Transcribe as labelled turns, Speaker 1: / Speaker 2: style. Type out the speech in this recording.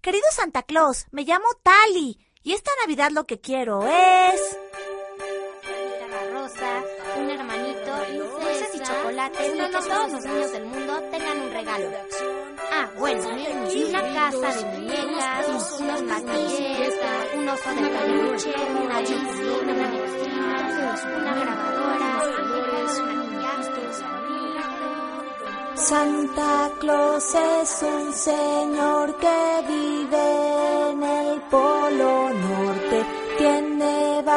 Speaker 1: Querido Santa Claus, me llamo Tali y esta Navidad lo que quiero es...
Speaker 2: rosa, un hermanito, dulces y chocolates y que todos los niños del mundo tengan un regalo. Ah, bueno, y una casa de muñecas, unos patillas, un oso de peluche, una cocina, una grabadora,
Speaker 3: Santa Claus es un señor que vive en el Polo Norte. Tiene